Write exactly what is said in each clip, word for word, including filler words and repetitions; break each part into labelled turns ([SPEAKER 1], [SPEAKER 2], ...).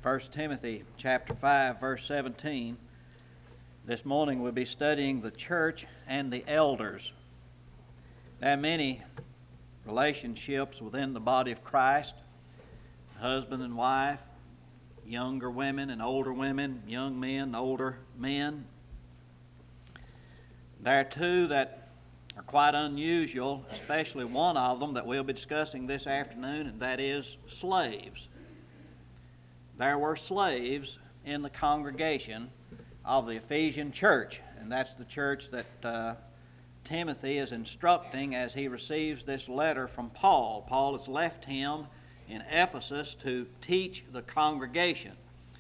[SPEAKER 1] First Timothy chapter five, verse seventeen. This morning we'll be studying the church and the elders. There are many relationships within the body of Christ, husband and wife, younger women and older women, young men, older men. There are two that are quite unusual, especially one of them that we'll be discussing this afternoon, and that is slaves. There were slaves in the congregation of the Ephesian church, and that's the church that uh, Timothy is instructing as he receives this letter from Paul. Paul has left him in Ephesus to teach the congregation.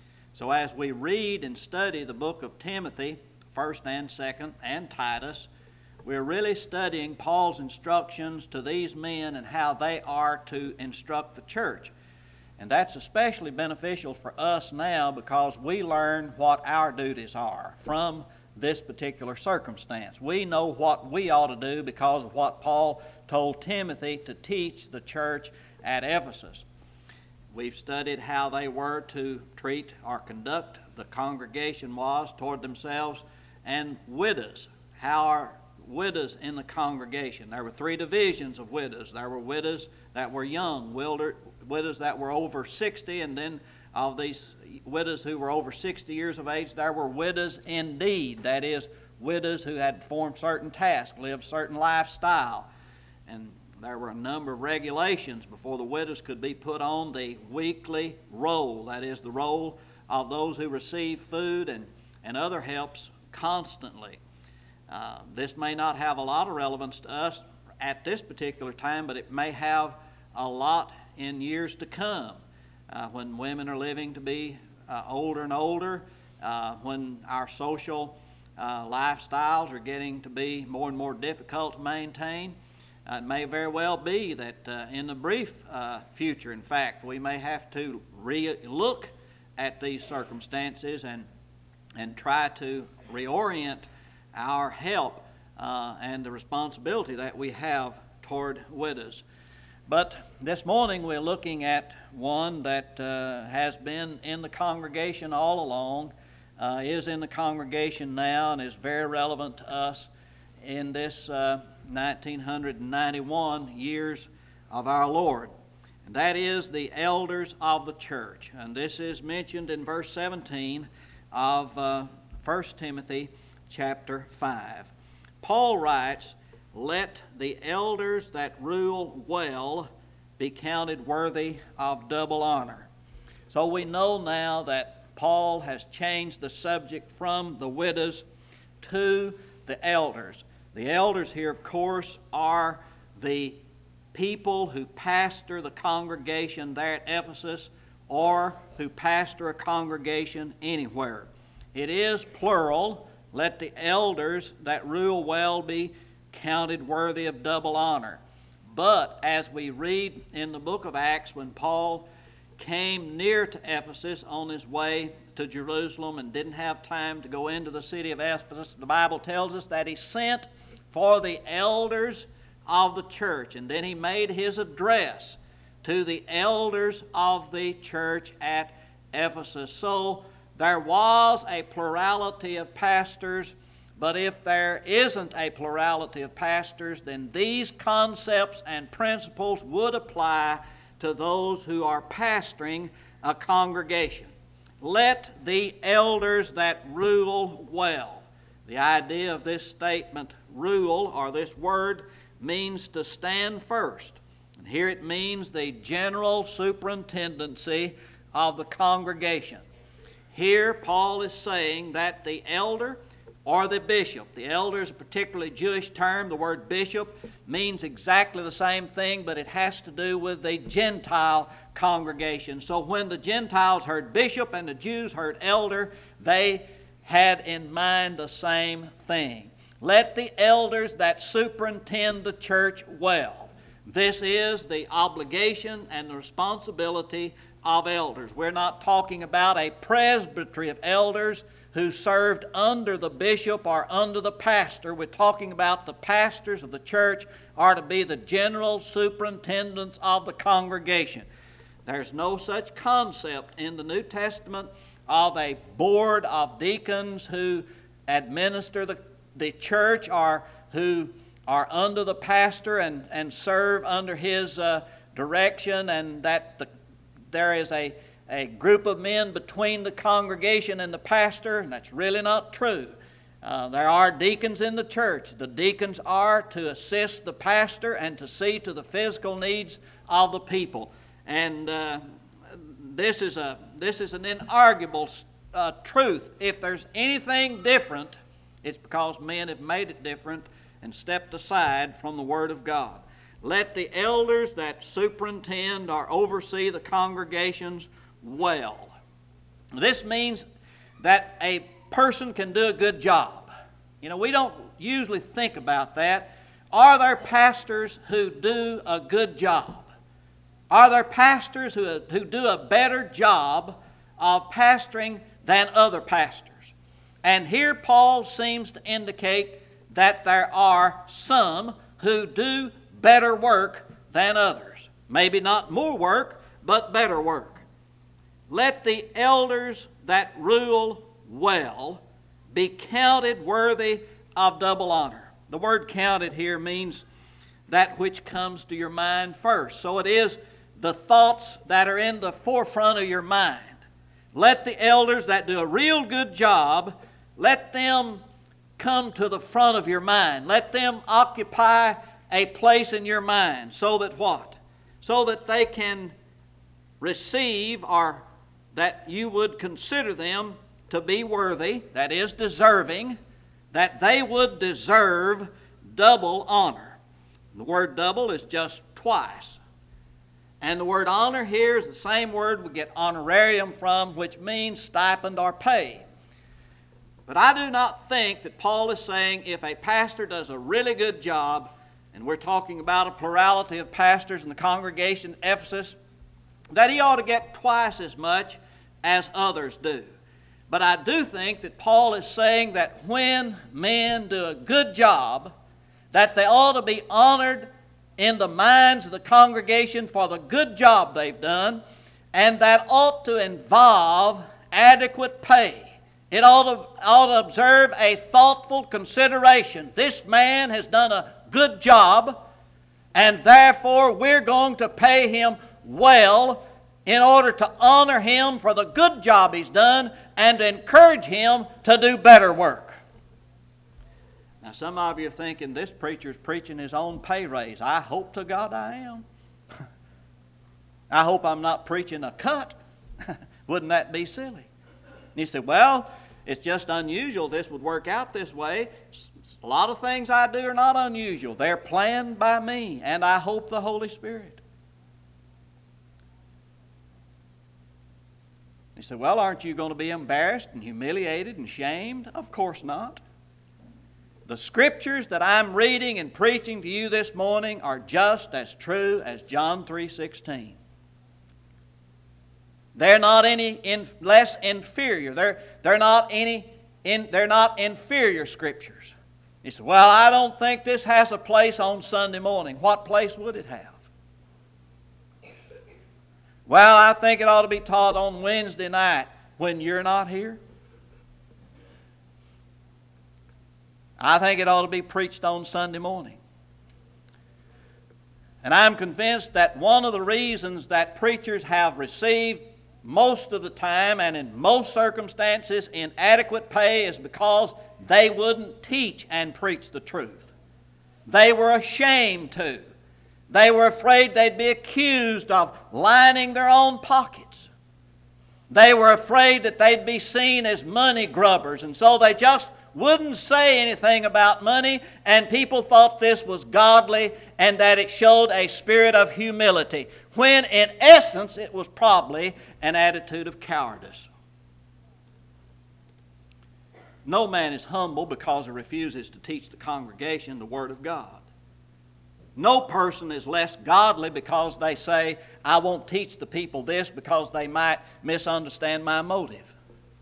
[SPEAKER 1] So as we read and study the book of Timothy, first and second, and Titus, we're really studying Paul's instructions to these men and how they are to instruct the church. And that's especially beneficial for us now because we learn what our duties are from this particular circumstance. We know what we ought to do because of what Paul told Timothy to teach the church at Ephesus. We've studied how they were to treat or conduct the congregation was toward themselves and widows. How are widows in the congregation? There were three divisions of widows. There were widows that were young, widows that were over sixty, and then of these widows who were over sixty years of age, there were widows indeed. That is, widows who had performed certain tasks, lived certain lifestyle. And there were a number of regulations before the widows could be put on the weekly roll. That is, the roll of those who receive food and, and other helps constantly. Uh, this may not have a lot of relevance to us at this particular time, but it may have a lot in years to come uh, when women are living to be uh, older and older, uh, when our social uh, lifestyles are getting to be more and more difficult to maintain. Uh, it may very well be that uh, in the brief uh, future, in fact, we may have to re-look at these circumstances and, and try to reorient our help uh, and the responsibility that we have toward widows. But this morning we're looking at one that uh, has been in the congregation all along, uh, is in the congregation now, and is very relevant to us in this uh, nineteen ninety-one years of our Lord. And that is the elders of the church. And this is mentioned in verse seventeen of uh, First Timothy chapter five. Paul writes, "Let the elders that rule well be counted worthy of double honor." So we know now that Paul has changed the subject from the widows to the elders. The elders here, of course, are the people who pastor the congregation there at Ephesus or who pastor a congregation anywhere. It is plural. Let the elders that rule well be counted worthy of double honor. But as we read in the book of Acts, when Paul came near to Ephesus on his way to Jerusalem and didn't have time to go into the city of Ephesus, the Bible tells us that he sent for the elders of the church, and then he made his address to the elders of the church at Ephesus. So there was a plurality of pastors, but if there isn't a plurality of pastors, then these concepts and principles would apply to those who are pastoring a congregation. Let the elders that rule well. The idea of this statement, rule, or this word, means to stand first. And here it means the general superintendency of the congregation. Here Paul is saying that the elder or the bishop, the elder is a particularly Jewish term. The word bishop means exactly the same thing, but it has to do with the Gentile congregation. So when the Gentiles heard bishop and the Jews heard elder, they had in mind the same thing. Let the elders that superintend the church well. This is the obligation and the responsibility of elders. We're not talking about a presbytery of elders who served under the bishop or under the pastor. We're talking about the pastors of the church are to be the general superintendents of the congregation. There's no such concept in the New Testament of a board of deacons who administer the, the church or who are under the pastor and, and serve under his uh, direction, and that the, there is a, a group of men between the congregation and the pastor, and that's really not true. Uh, there are deacons in the church. The deacons are to assist the pastor and to see to the physical needs of the people. And uh, this is a this is an inarguable uh, truth. If there's anything different, it's because men have made it different and stepped aside from the Word of God. Let the elders that superintend or oversee the congregations well. This means that a person can do a good job. You know, we don't usually think about that. Are there pastors who do a good job? Are there pastors who, who do a better job of pastoring than other pastors? And here Paul seems to indicate that there are some who do better work than others. Maybe not more work, but better work. Let the elders that rule well be counted worthy of double honor. The word counted here means that which comes to your mind first. So it is the thoughts that are in the forefront of your mind. Let the elders that do a real good job, let them come to the front of your mind. Let them occupy a place in your mind so that what? So that they can receive, or that you would consider them to be worthy, that is deserving, that they would deserve double honor. The word double is just twice. And the word honor here is the same word we get honorarium from, which means stipend or pay. But I do not think that Paul is saying if a pastor does a really good job, and we're talking about a plurality of pastors in the congregation at Ephesus, that he ought to get twice as much as others do. But I do think that Paul is saying that when men do a good job, that they ought to be honored in the minds of the congregation for the good job they've done, and that ought to involve adequate pay. It ought to, ought to observe a thoughtful consideration. This man has done a good job, and therefore we're going to pay him well in order to honor him for the good job he's done and to encourage him to do better work. Now, some of you are thinking, this preacher's preaching his own pay raise. I hope to God I am. I hope I'm not preaching a cut. Wouldn't that be silly? And you say, well, it's just unusual this would work out this way. A lot of things I do are not unusual. They're planned by me, and I hope the Holy Spirit. You say, well, aren't you going to be embarrassed and humiliated and shamed? Of course not. The scriptures that I'm reading and preaching to you this morning are just as true as John three sixteen. They're not any in, less inferior. They're, they're, not any in, they're not inferior scriptures. You say, well, I don't think this has a place on Sunday morning. What place would it have? Well, I think it ought to be taught on Wednesday night when you're not here. I think it ought to be preached on Sunday morning. And I'm convinced that one of the reasons that preachers have received most of the time and in most circumstances inadequate pay is because they wouldn't teach and preach the truth. They were ashamed to. They were afraid they'd be accused of lining their own pockets. They were afraid that they'd be seen as money grubbers, and so they just wouldn't say anything about money, and people thought this was godly and that it showed a spirit of humility, when in essence it was probably an attitude of cowardice. No man is humble because he refuses to teach the congregation the Word of God. No person is less godly because they say, I won't teach the people this because they might misunderstand my motive.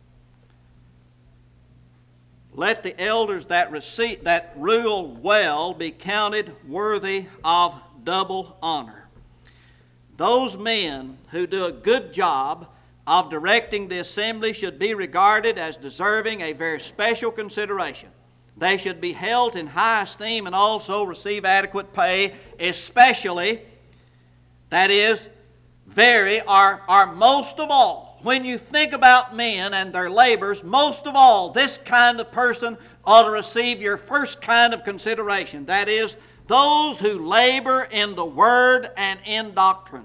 [SPEAKER 1] Let the elders that, receive, that rule well be counted worthy of double honor. those men who do a good job of directing the assembly should be regarded as deserving a very special consideration. They should be held in high esteem and also receive adequate pay, especially, that is, very, or, or most of all. When you think about men and their labors, most of all, this kind of person ought to receive your first kind of consideration. That is, those who labor in the Word and in doctrine.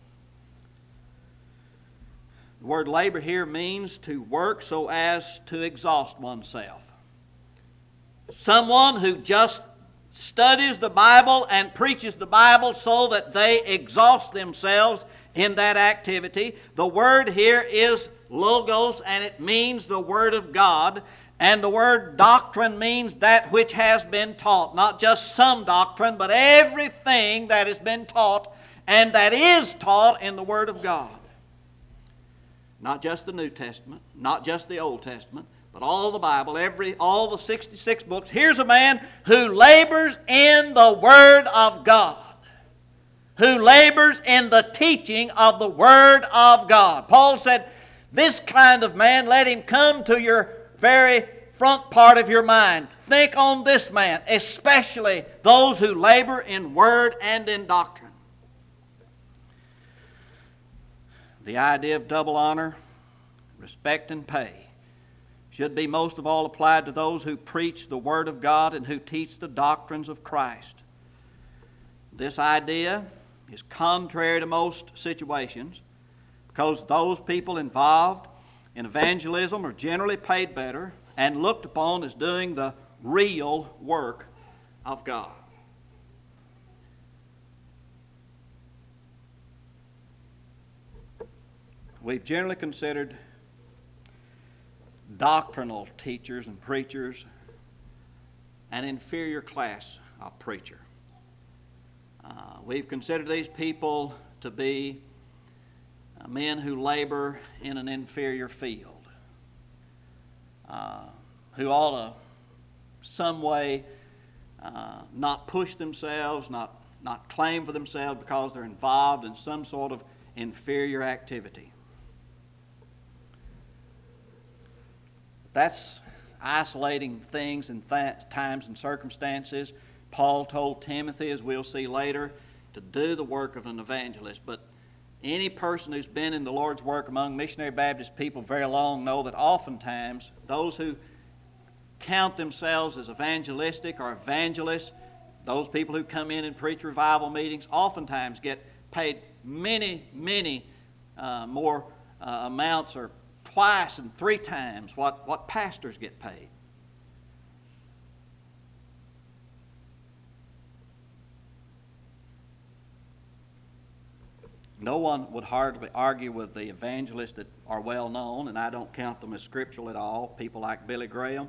[SPEAKER 1] The word labor here means to work so as to exhaust oneself. Someone who just studies the Bible and preaches the Bible so that they exhaust themselves in that activity. The word here is logos, and it means the Word of God. And the word doctrine means that which has been taught. Not just some doctrine, but everything that has been taught and that is taught in the Word of God. Not just the New Testament, not just the Old Testament, but all the Bible, every all the sixty-six books. Here's a man who labors in the Word of God, who labors in the teaching of the Word of God. Paul said, this kind of man, let him come to your very front part of your mind. Think on this man, especially those who labor in word and in doctrine. The idea of double honor, respect, and pay should be most of all applied to those who preach the Word of God and who teach the doctrines of Christ. This idea is contrary to most situations because those people involved in evangelism are generally paid better and looked upon as doing the real work of God. We've generally considered doctrinal teachers and preachers an inferior class of preacher. Uh, we've considered these people to be uh, men who labor in an inferior field, uh, who ought to some way uh, not push themselves, not, not claim for themselves because they're involved in some sort of inferior activity. That's isolating things and th- times and circumstances. Paul told Timothy, as we'll see later, to do the work of an evangelist. But any person who's been in the Lord's work among missionary Baptist people very long know that oftentimes those who count themselves as evangelistic or evangelists, those people who come in and preach revival meetings, oftentimes get paid many, many uh, more uh, amounts or twice and three times what, what pastors get paid. No one would hardly argue with the evangelists that are well known, and I don't count them as scriptural at all, people like Billy Graham.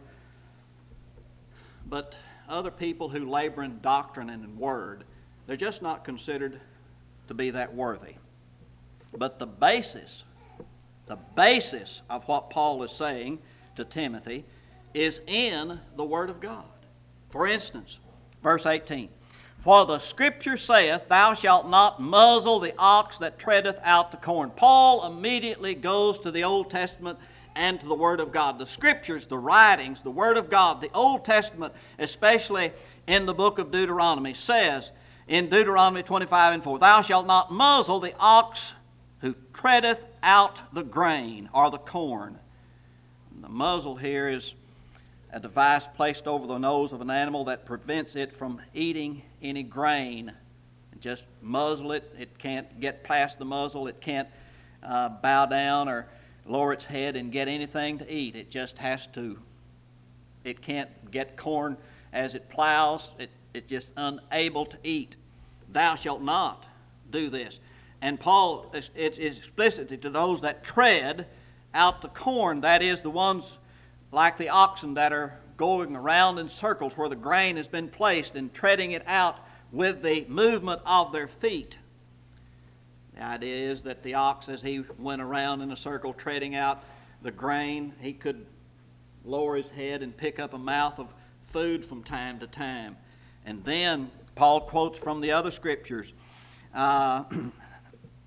[SPEAKER 1] But other people who labor in doctrine and in word, they're just not considered to be that worthy. But the basis The basis of what Paul is saying to Timothy is in the Word of God. For instance, verse eighteen, for the Scripture saith, thou shalt not muzzle the ox that treadeth out the corn. Paul immediately goes to the Old Testament and to the Word of God. The Scriptures, the writings, the Word of God, the Old Testament, especially in the book of Deuteronomy, says in Deuteronomy twenty-five and four, thou shalt not muzzle the ox who treadeth out the grain or the corn. And the muzzle here is a device placed over the nose of an animal that prevents it from eating any grain. And just muzzle it. It can't get past the muzzle. It can't uh, bow down or lower its head and get anything to eat. It just has to. It can't get corn as it plows. It, it's just unable to eat. Thou shalt not do this. And Paul is, is explicit to those that tread out the corn, that is, the ones like the oxen that are going around in circles where the grain has been placed and treading it out with the movement of their feet. The idea is that the ox, as he went around in a circle treading out the grain, he could lower his head and pick up a mouth of food from time to time. And then Paul quotes from the other scriptures, uh,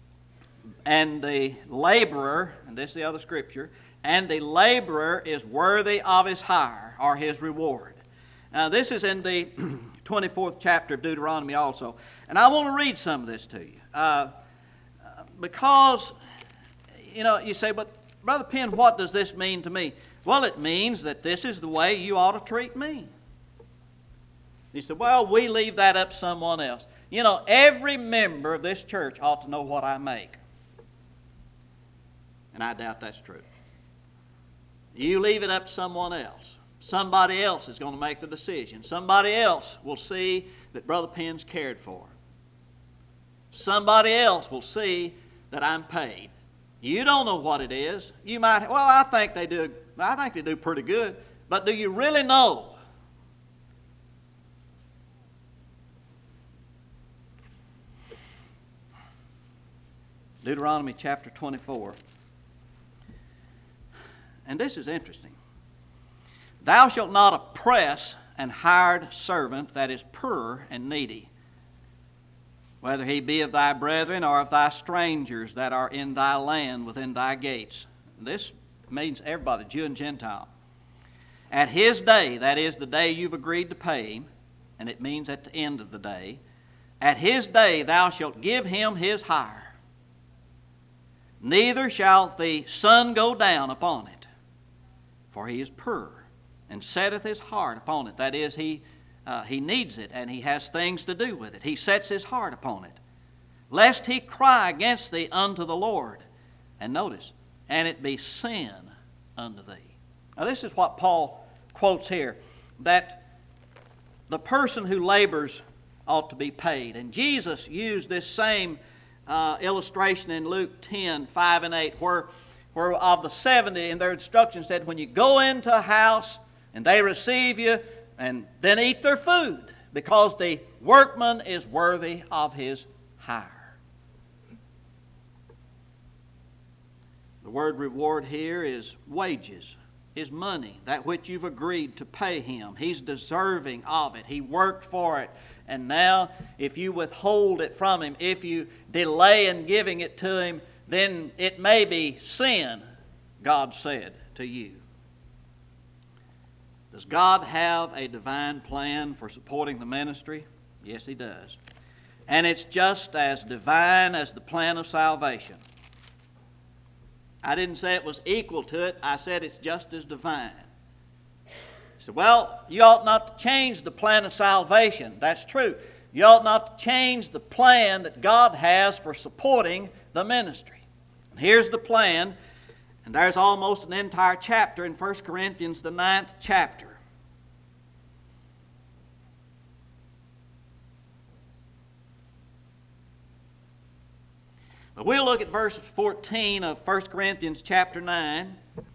[SPEAKER 1] and the laborer, and this is the other scripture, and the laborer is worthy of his hire, or his reward. Now, this is in the twenty-fourth chapter of Deuteronomy also. And I want to read some of this to you. Uh, because, you know, you say, but Brother Penn, what does this mean to me? Well, it means that this is the way you ought to treat me. You say, well, we leave that up to someone else. You know, every member of this church ought to know what I make. And I doubt that's true. You leave it up to someone else. Somebody else is going to make the decision. Somebody else will see that Brother Penn's cared for. Somebody else will see that I'm paid. You don't know what it is. You might, well, I think they do, I think they do pretty good. But do you really know? Deuteronomy chapter twenty-four. And this is interesting. Thou shalt not oppress an hired servant that is poor and needy, whether he be of thy brethren or of thy strangers that are in thy land within thy gates. This means everybody, Jew and Gentile. At his day, that is the day you've agreed to pay him, and it means at the end of the day, at his day thou shalt give him his hire. Neither shall the sun go down upon it, for he is poor, and setteth his heart upon it. That is, he, uh, he needs it, and he has things to do with it. He sets his heart upon it. Lest he cry against thee unto the Lord. And notice, and it be sin unto thee. Now this is what Paul quotes here, that the person who labors ought to be paid. And Jesus used this same uh, illustration in Luke ten, five and eight, where where of the seventy, and their instructions said, when you go into a house and they receive you, and then eat their food, because the workman is worthy of his hire. The word reward here is wages, is money, that which you've agreed to pay him. He's deserving of it. He worked for it. And now, if you withhold it from him, if you delay in giving it to him, then it may be sin, God said to you. Does God have a divine plan for supporting the ministry? Yes, He does. And it's just as divine as the plan of salvation. I didn't say it was equal to it. I said it's just as divine. You said, well, you ought not to change the plan of salvation. That's true. You ought not to change the plan that God has for supporting the ministry. And here's the plan, and there's almost an entire chapter in First Corinthians, the ninth chapter. But we'll look at verse fourteen of First Corinthians chapter nine.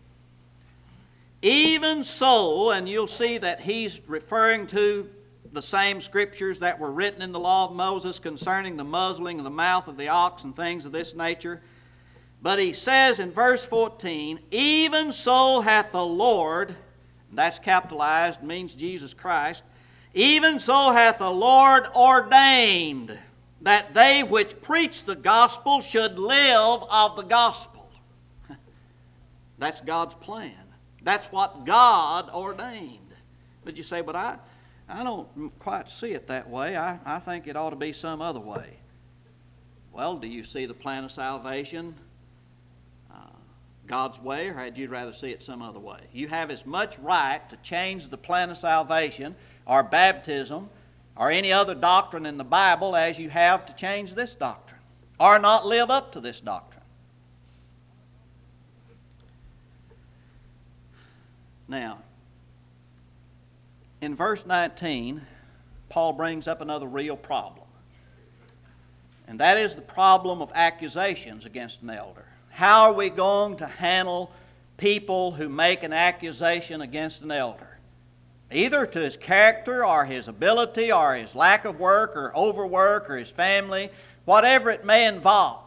[SPEAKER 1] Even so, and you'll see that he's referring to the same scriptures that were written in the law of Moses concerning the muzzling of the mouth of the ox and things of this nature. But he says in verse fourteen, even so hath the Lord, and that's capitalized, means Jesus Christ, even so hath the Lord ordained that they which preach the gospel should live of the gospel. That's God's plan. That's what God ordained. But you say, but I, I don't quite see it that way. I, I think it ought to be some other way. Well, do you see the plan of salvation uh, God's way, or had you rather see it some other way? You have as much right to change the plan of salvation or baptism or any other doctrine in the Bible as you have to change this doctrine or not live up to this doctrine. Now, in verse nineteen, Paul brings up another real problem. And that is the problem of accusations against an elder. How are we going to handle people who make an accusation against an elder? Either to his character or his ability or his lack of work or overwork or his family, whatever it may involve.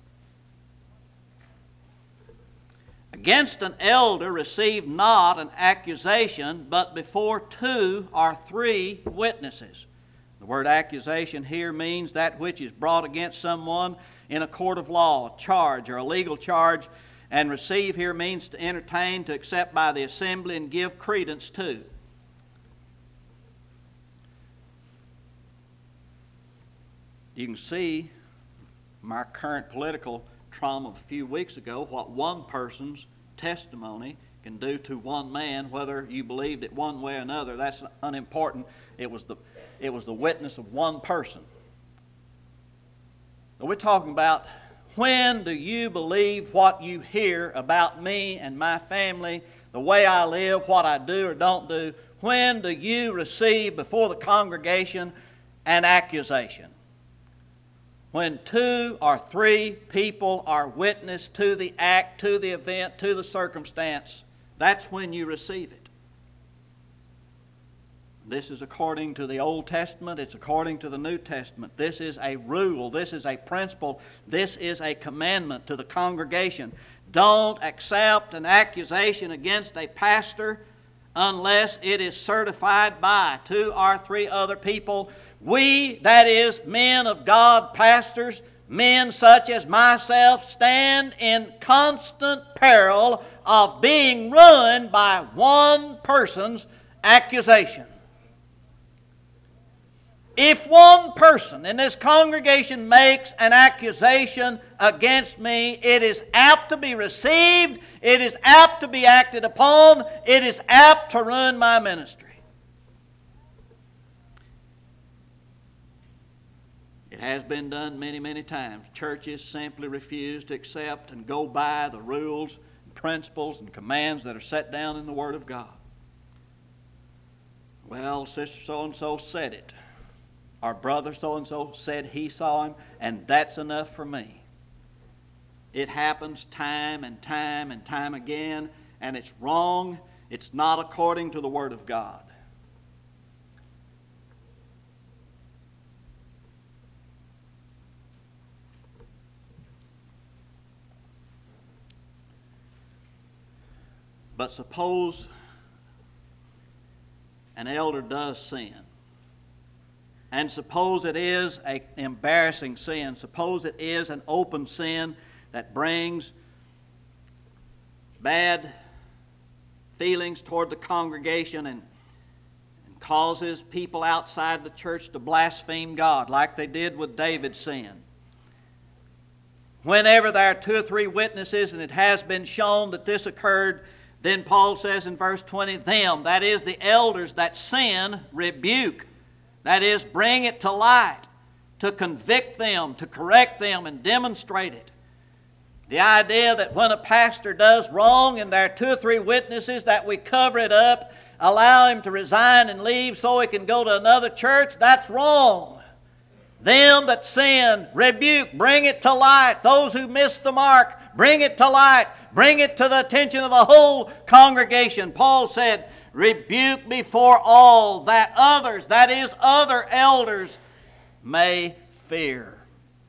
[SPEAKER 1] Against an elder receive not an accusation, but before two or three witnesses. The word accusation here means that which is brought against someone in a court of law, a charge or a legal charge, and receive here means to entertain, to accept by the assembly, and give credence to. You can see from our current political trauma of a few weeks ago what one person's testimony can do to one man, whether you believed it one way or another. That's unimportant. It was the, it was the witness of one person. But we're talking about, when do you believe what you hear about me and my family, the way I live, what I do or don't do? When do you receive before the congregation an accusation? When two or three people are witness to the act, to the event, to the circumstance, that's when you receive it. This is according to the Old Testament. It's according to the New Testament. This is a rule. This is a principle. This is a commandment to the congregation. Don't accept an accusation against a pastor unless it is certified by two or three other people. We, that is, men of God, pastors, men such as myself, stand in constant peril of being ruined by one person's accusation. If one person in this congregation makes an accusation against me, it is apt to be received, it is apt to be acted upon, it is apt to ruin my ministry. It has been done many, many times. Churches simply refuse to accept and go by the rules, and principles, and commands that are set down in the Word of God. Well, Sister so-and-so said it. Our brother so-and-so said he saw him, and that's enough for me. It happens time and time and time again, and it's wrong. It's not according to the Word of God. But suppose an elder does sin. And suppose it is an embarrassing sin. Suppose it is an open sin that brings bad feelings toward the congregation and, and causes people outside the church to blaspheme God, like they did with David's sin. Whenever there are two or three witnesses and it has been shown that this occurred, then Paul says in verse twenty, them, that is the elders that sin, rebuke. That is, bring it to light, to convict them, to correct them, and demonstrate it. The idea that when a pastor does wrong and there are two or three witnesses that we cover it up, allow him to resign and leave so he can go to another church, that's wrong. Them that sin, rebuke, bring it to light. Those who miss the mark, bring it to light. Bring it to the attention of the whole congregation. Paul said, rebuke before all, that others, that is other elders, may fear.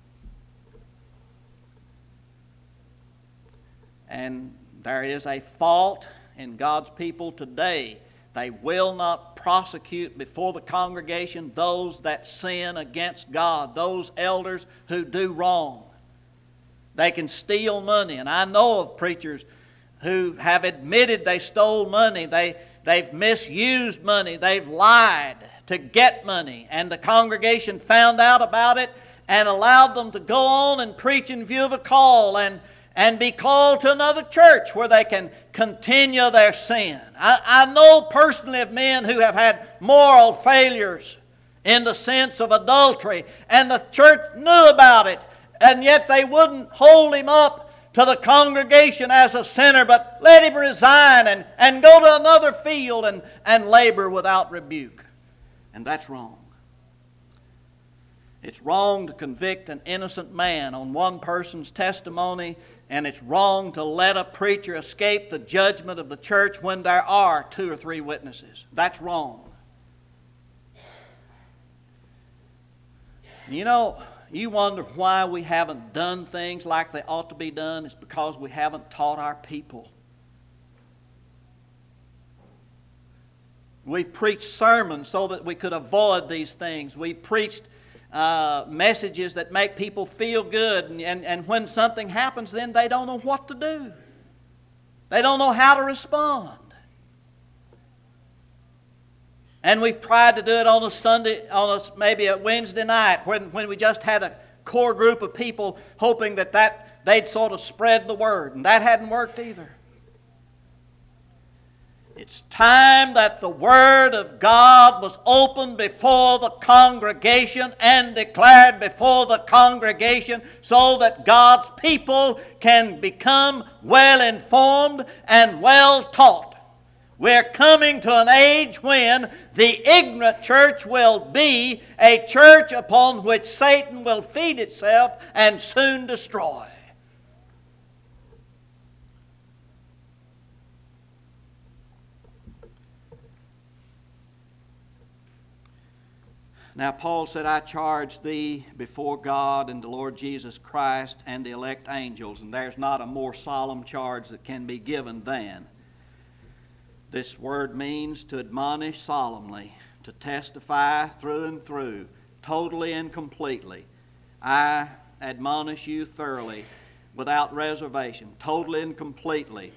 [SPEAKER 1] And there is a fault in God's people today. They will not prosecute before the congregation those that sin against God, those elders who do wrong. They can steal money, and I know of preachers who have admitted they stole money. They, they've misused money. They've lied to get money, and the congregation found out about it and allowed them to go on and preach in view of a call and, and be called to another church where they can continue their sin. I, I know personally of men who have had moral failures in the sense of adultery, and the church knew about it, and yet they wouldn't hold him up to the congregation as a sinner, but let him resign and, and go to another field and, and labor without rebuke. And that's wrong. It's wrong to convict an innocent man on one person's testimony, and it's wrong to let a preacher escape the judgment of the church when there are two or three witnesses. That's wrong. You know, you wonder why we haven't done things like they ought to be done. It's because we haven't taught our people. We've preached sermons so that we could avoid these things. We've preached uh, messages that make people feel good. And, and, and when something happens, then they don't know what to do. They don't know how to respond. And we've tried to do it on a Sunday, on a, maybe a Wednesday night when, when we just had a core group of people hoping that, that they'd sort of spread the word. And that hadn't worked either. It's time that the Word of God was opened before the congregation and declared before the congregation so that God's people can become well informed and well taught. We're coming to an age when the ignorant church will be a church upon which Satan will feed itself and soon destroy. Now Paul said, I charge thee before God and the Lord Jesus Christ and the elect angels. And there's not a more solemn charge that can be given than. This word means to admonish solemnly, to testify through and through, totally and completely. I admonish you thoroughly, without reservation, totally and completely.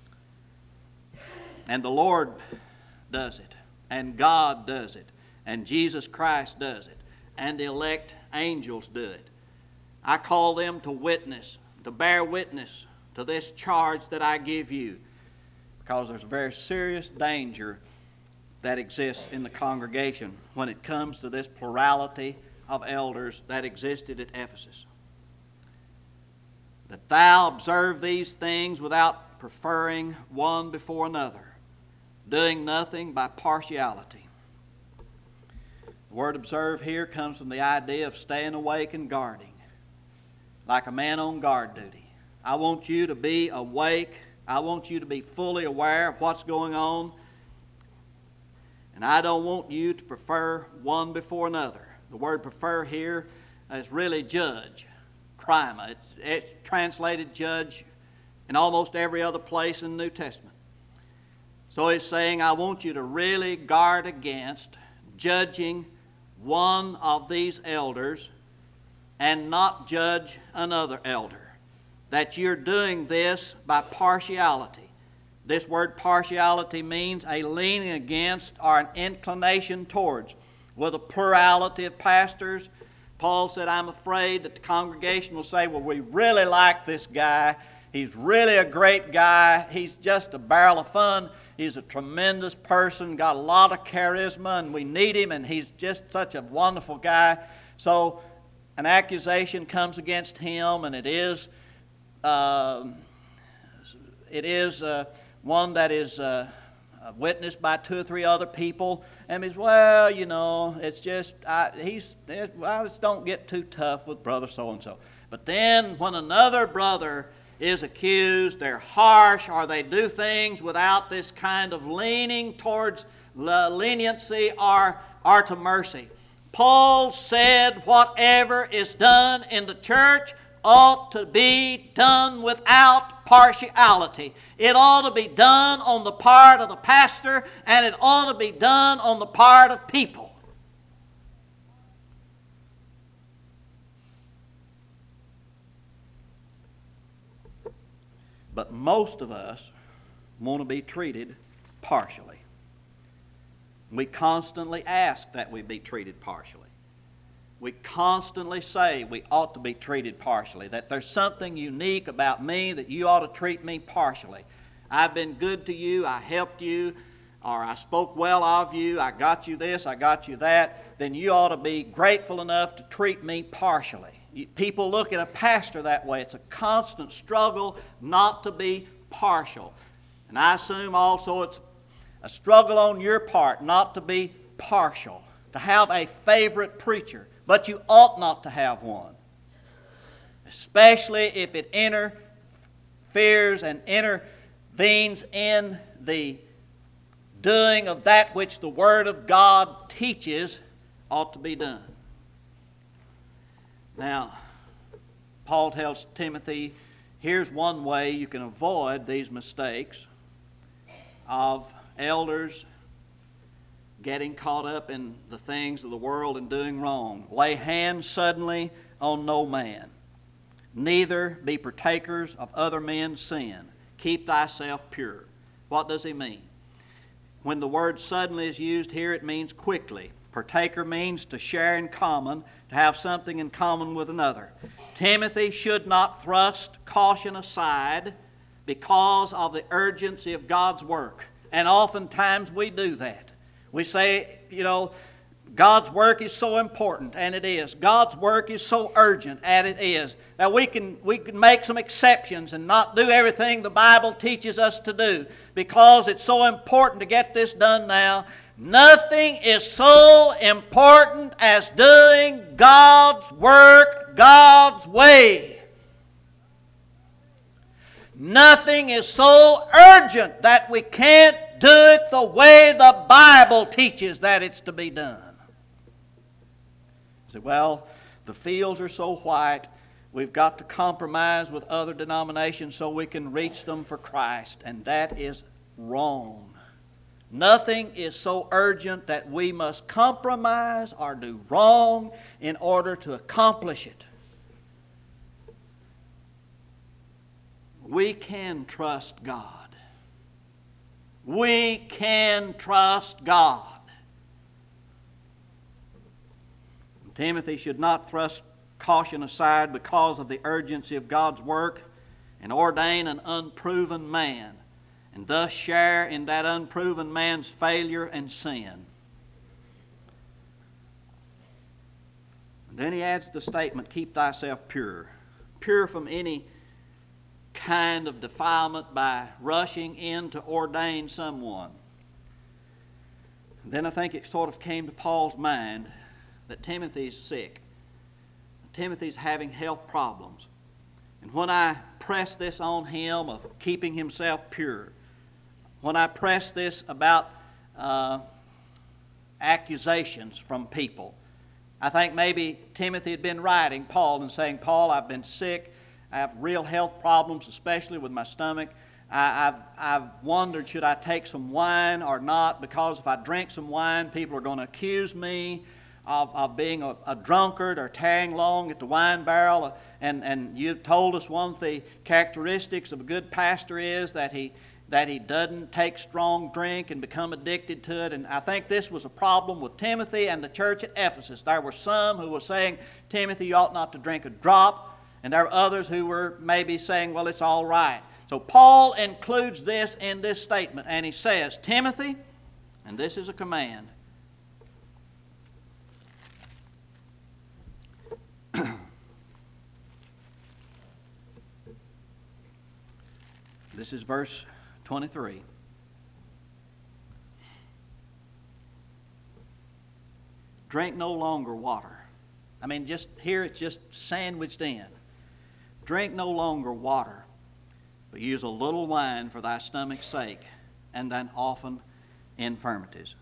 [SPEAKER 1] And the Lord does it, and God does it, and Jesus Christ does it, and the elect angels do it. I call them to witness, to bear witness to this charge that I give you, because there's a very serious danger that exists in the congregation when it comes to this plurality of elders that existed at Ephesus. That thou observe these things without preferring one before another, doing nothing by partiality. The word observe here comes from the idea of staying awake and guarding, like a man on guard duty. I want you to be awake. I want you to be fully aware of what's going on. And I don't want you to prefer one before another. The word prefer here is really judge, crima. It's, it's translated judge in almost every other place in the New Testament. So he's saying, I want you to really guard against judging one of these elders and not judge another elder. That you're doing this by partiality. This word partiality means a leaning against or an inclination towards. With a plurality of pastors, Paul said, I'm afraid that the congregation will say, well, we really like this guy. He's really a great guy. He's just a barrel of fun. He's a tremendous person, got a lot of charisma, and we need him, and he's just such a wonderful guy. So an accusation comes against him, and it is uh, it is uh, one that is uh, witnessed by two or three other people. And he's, well, you know, it's just, I, he's, it, I just don't get too tough with brother so-and-so. But then when another brother is accused, they're harsh, or they do things without this kind of leaning towards leniency or, or to mercy. Paul said whatever is done in the church ought to be done without partiality. It ought to be done on the part of the pastor, and it ought to be done on the part of people. But most of us want to be treated partially. We constantly ask that we be treated partially. We constantly say we ought to be treated partially, that there's something unique about me that you ought to treat me partially. I've been good to you, I helped you, or I spoke well of you, I got you this, I got you that, then you ought to be grateful enough to treat me partially. People look at a pastor that way. It's a constant struggle not to be partial. And I assume also it's a struggle on your part not to be partial, to have a favorite preacher. But you ought not to have one, especially if it interferes and intervenes in the doing of that which the Word of God teaches ought to be done. Now, Paul tells Timothy, here's one way you can avoid these mistakes of elders getting caught up in the things of the world and doing wrong. Lay hands suddenly on no man. Neither be partakers of other men's sin. Keep thyself pure. What does he mean? When the word suddenly is used here, it means quickly. Partaker means to share in common, to have something in common with another. Timothy should not thrust caution aside because of the urgency of God's work. And oftentimes we do that. We say, you know, God's work is so important, and it is. God's work is so urgent, and it is. That we can, we can make some exceptions and not do everything the Bible teaches us to do because it's so important to get this done now. Nothing is so important as doing God's work God's way. Nothing is so urgent that we can't do it the way the Bible teaches that it's to be done. You say, well, the fields are so white, we've got to compromise with other denominations so we can reach them for Christ. And that is wrong. Nothing is so urgent that we must compromise or do wrong in order to accomplish it. We can trust God. We can trust God. Timothy should not thrust caution aside because of the urgency of God's work and ordain an unproven man, and thus share in that unproven man's failure and sin. And then he adds the statement, keep thyself pure. Pure from any kind of defilement by rushing in to ordain someone. And then I think it sort of came to Paul's mind that Timothy's sick. Timothy's having health problems. And when I press this on him of keeping himself pure, when I press this about uh, accusations from people, I think maybe Timothy had been writing Paul and saying, Paul, I've been sick. I have real health problems, especially with my stomach. I, I've, I've wondered, should I take some wine or not? Because if I drink some wine, people are going to accuse me of, of being a, a drunkard or tarrying long at the wine barrel. And, and you told us one of the characteristics of a good pastor is that he that he doesn't take strong drink and become addicted to it. And I think this was a problem with Timothy and the church at Ephesus. There were some who were saying, Timothy, you ought not to drink a drop. And there were others who were maybe saying, well, it's all right. So Paul includes this in this statement, and he says, Timothy, and this is a command, this is verse twenty-three. Drink no longer water. I mean, just here it's just sandwiched in. Drink no longer water, but use a little wine for thy stomach's sake, and thine often infirmities.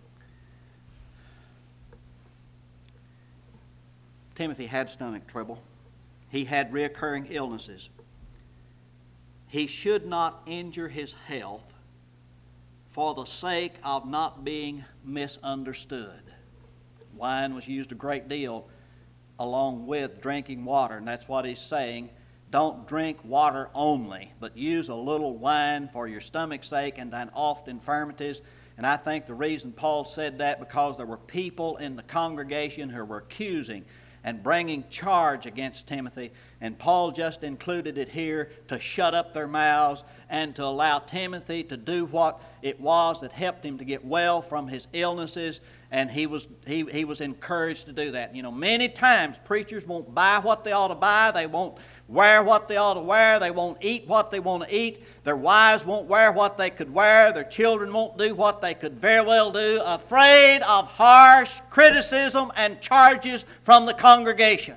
[SPEAKER 1] Timothy had stomach trouble. He had recurring illnesses. He should not injure his health for the sake of not being misunderstood. Wine was used a great deal along with drinking water, and that's what he's saying. Don't drink water only, but use a little wine for your stomach's sake and thine oft infirmities. And I think the reason Paul said that because there were people in the congregation who were accusing and bringing charge against Timothy, and Paul just included it here to shut up their mouths and to allow Timothy to do what it was that helped him to get well from his illnesses, and he was he, he was encouraged to do that. You know, many times preachers won't buy what they ought to buy, they won't wear what they ought to wear, they won't eat what they want to eat, their wives won't wear what they could wear, their children won't do what they could very well do, afraid of harsh criticism and charges from the congregation.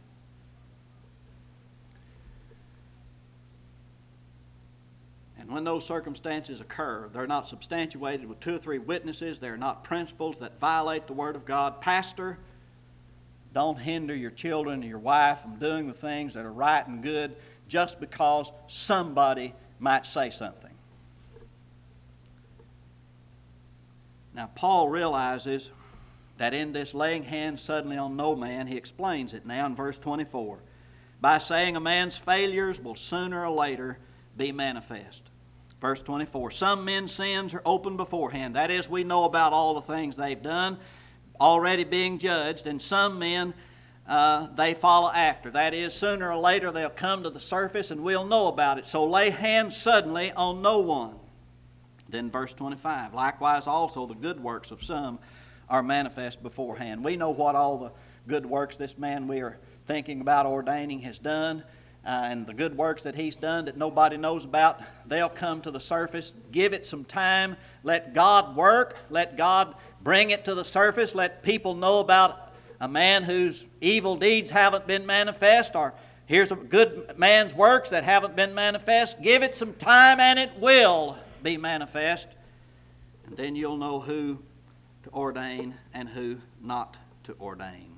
[SPEAKER 1] And when those circumstances occur, they're not substantiated with two or three witnesses, they're not principles that violate the Word of God. Pastor, don't hinder your children or your wife from doing the things that are right and good just because somebody might say something. Now, Paul realizes that in this laying hands suddenly on no man, he explains it now in verse twenty-four, by saying a man's failures will sooner or later be manifest. Verse twenty-four, some men's sins are open beforehand. That is, we know about all the things they've done already being judged, and some men, uh, they follow after. That is, sooner or later they'll come to the surface and we'll know about it. So lay hands suddenly on no one. Then verse twenty-five, likewise also the good works of some are manifest beforehand. We know what all the good works this man we are thinking about ordaining has done. Uh, and the good works that he's done that nobody knows about, they'll come to the surface. Give it some time. Let God work. Let God bring it to the surface. Let people know about a man whose evil deeds haven't been manifest, or here's a good man's works that haven't been manifest. Give it some time and it will be manifest. And then you'll know who to ordain and who not to ordain.